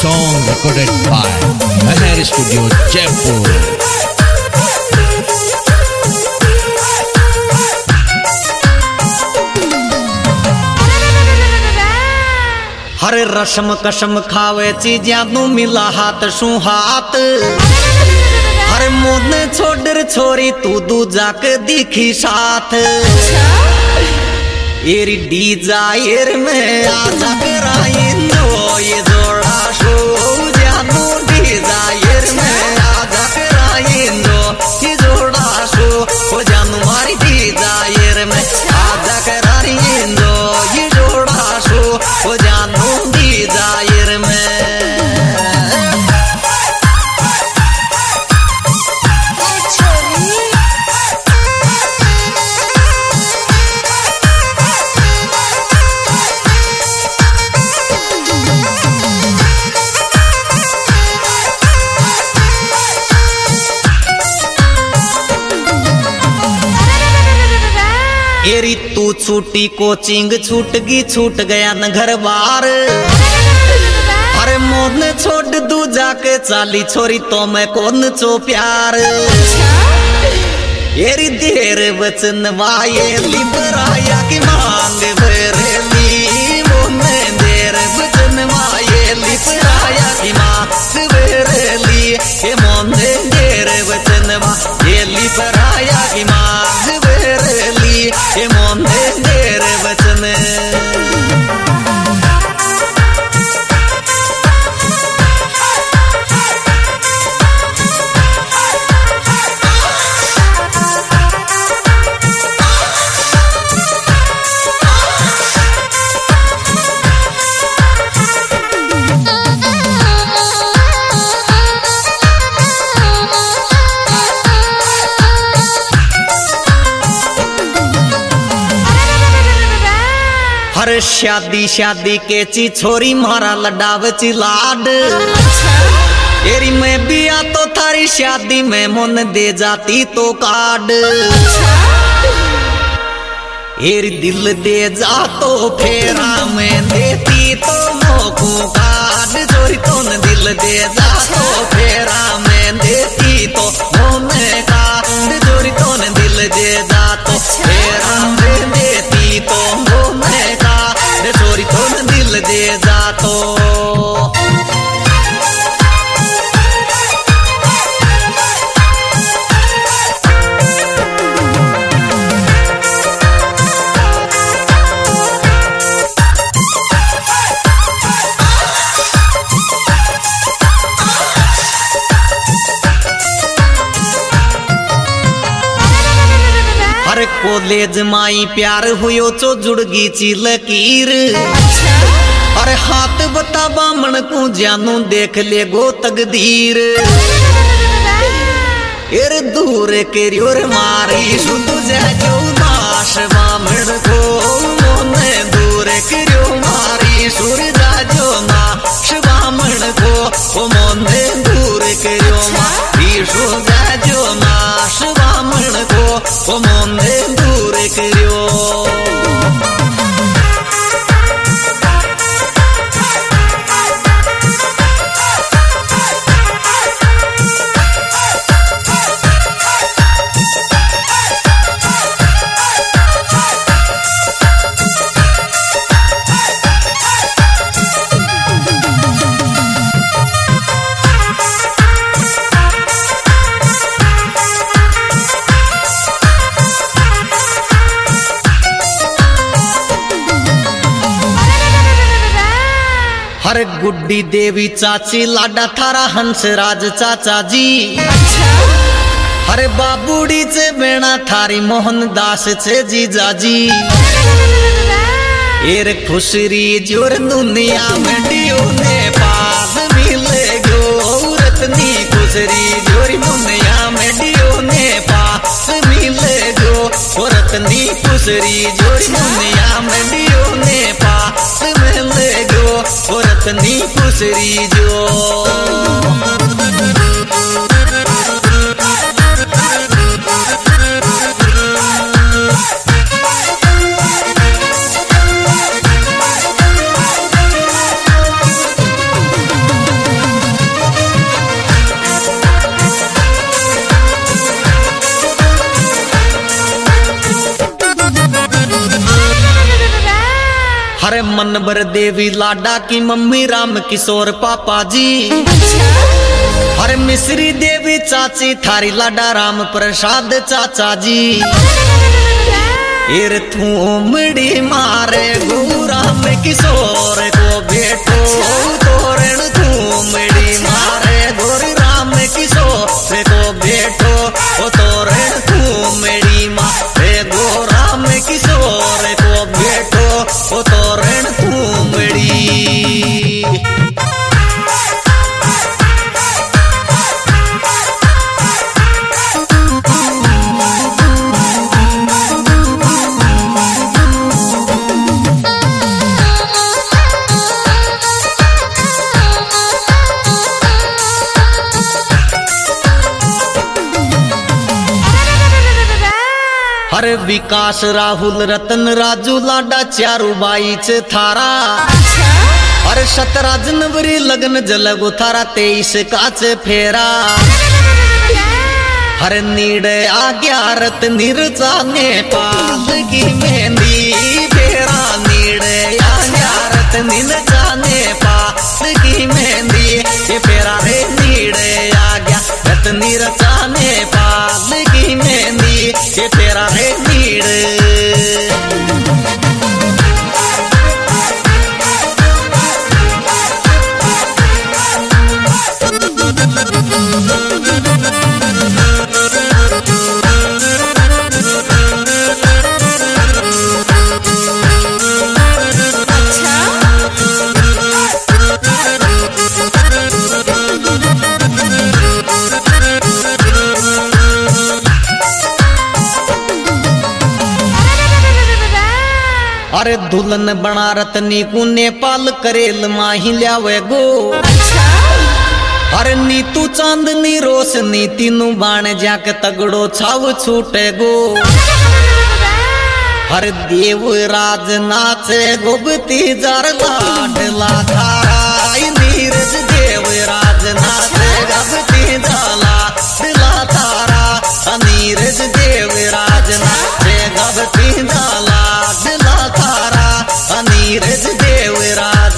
song recorded by Meher Studio, Jaipur. हरे रसम कसम खावे चीजा तू मिला हाथ सु हाथ। हरे मोने छोड़ छोरी तू दूजा के दिखी साथ। एरी डिजायर में आजा कराइंदो ये जोड़ा शो जानू डिजायर में आजा कराइंदो ये जोड़ा शो हो जानू मारी डिजायर में आजा कराइंदो ये जोड़ा शो हो जानू डिजायर में। एरी तू छूटी कोचिंग छूट गया न घर बार। अरे मोन छोड़ दू जाके चाली छोरी तो मैं कौन चो प्यार। एरी देर वचन वाये लिबराया की मांग भरेली मोने देर वचन वाये लिबराया की मांग भरेली हे मोने देर वचन वाये लिबराया की मांग भरेली हे मोने देर वचन। हर शादी शादी के ची छोरी मारा लडाव ची लाड। एरी में बिया तो थारी शादी में मन दे जाती तो कार्ड। एरी दिल दे जा तो फेरा में देती तो मोकू कार्ड। छोरी तो न दिल दे जा तो फेरा में देती तो मोने कार्ड। छोरी तो न दिल दे जा तो फेरा में देती तो मोने चोरी तो न दिल दे जा तो। अरे कॉलेज माई प्यार हुयो चो जुड़गी ची लकीर। अरे हाथ बता बामण को जानू देख ले गो तकदीर। एर दूर के रियोर मारी शुद्ध जो नाश बामण को मोने दूर के रियो मारी सूरजा जो नाश बामण को ओ मोने दूर के रियो मारी सूरजा जो नाश बामण को ओ मोने दूर के रियो। अरे गुड्डी देवी चाची लाडा थारा हंसराज चाचा जी। अरे बाबूड़ी से बेना थारी मोहनदास से जीजा जी। एर खुशरी जोर दुनिया में डियो ने पास मिले गो रतनी खुशरी जोर दुनिया में डियो ने पास मिले गो रतनी खुशरी जोर दुनिया में डियो ने पास मिले गो रतनी खुशरी जो। हरे मनबर देवी लाडा की मम्मी राम किशोर पापा जी। हरे मिश्री देवी चाची थारी लाडा राम प्रसाद चाचा जी। एर थूमड़ी मारे गो राम किशोर को बेटो तोरण थूमड़ी मारे गोरी राम किशोर को बेटो ओ तोरण थूमड़ी मारे गो राम किशोर को बेटो ओ तोरण थूमड़ी। हरे विकास राहुल रतन राजू लाडा चारू बाई च थारा। हरे 17 जनवरी लगन जलगो थारा 23 काच फेरा। हरे नीड़े आज्ञा रत निर्जाने पाल की मेहंदी फेरा। नीड़े आज्ञा रत निर्जाने पाल की मेहंदी ये फेरा रे। नीड़े आज्ञा रत निर्जाने पाल की मेहंदी ये फेरा रे नीड़े। अरे दुल्हन बना रतनी को नेपाल करेल माही ल्यावे गो। अरे नीतू चांदनी रोशनी तीनू बाण जाके तगड़ो छाव छूटे गो। हर देव राज नाचे गोबती जार लाडला थारा। नीरज देव राज नाचे गोबती जाला दिला थारा। नीरज देव राज नाचे गोबती जाला दिला थारा। नीरज देव राज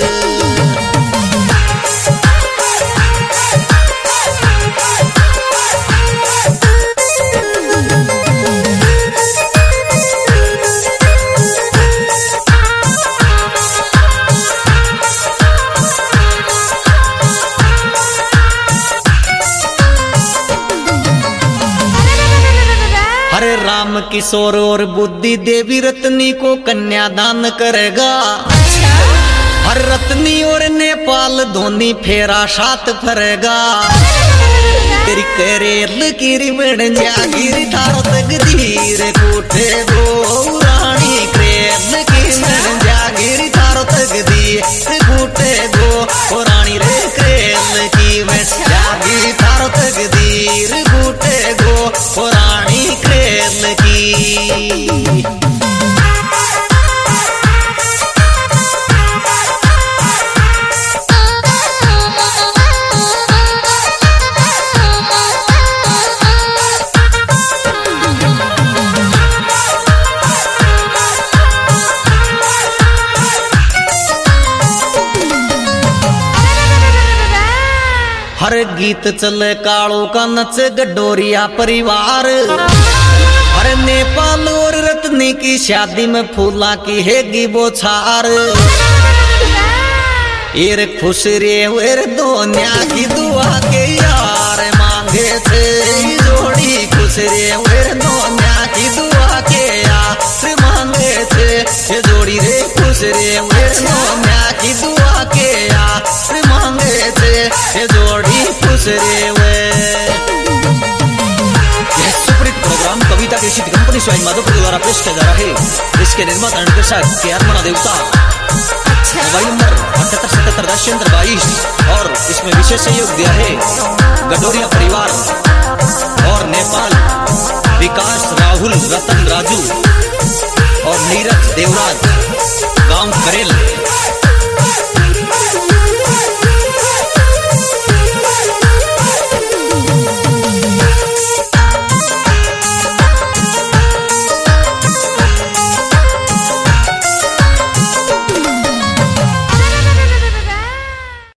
राम किशोर और बुद्धि देवी रत्नी को कन्यादान करेगा। हर रत्नी और नेपाल धोनी फेरा 7 फरेगा। तेरी करेल की रिबन जागिरी थारो तकदीर कूटे गो रानी। करेल की रिबन जागिरी थारो तकदीर कूटे गो रानी रे। करेल की जागिरी थारो तकदीर कूटे गो रानी करेल की। हर गीत चले कालो का नच गडोरिया परिवार। हर नेपाल और रत्नी की शादी में फूला की हैगी बोछार। एर खुश रे वेर दोनिया की दुआ के यार मांगे थे जोड़ी। खुश रे वेर दोनिया की दुआ के यार मांगे थे ये जोड़ी रे। खुश रे वेर दोनिया की दुआ के यार मांगे थे ये जोड़ी। खुश रे वे प्रोग्राम कविता कृषि कंपनी स्वाइन माधोपुर द्वारा पेश किया जा रहा है। इसके निर्माता निर्देशक के आर देवता। मोबाइल नंबर 7877 और इसमें विशेष सहयोग दिया है गडोरिया परिवार और नेपाल विकास राहुल रतन राजू और नीरज देवराज गांव करेल।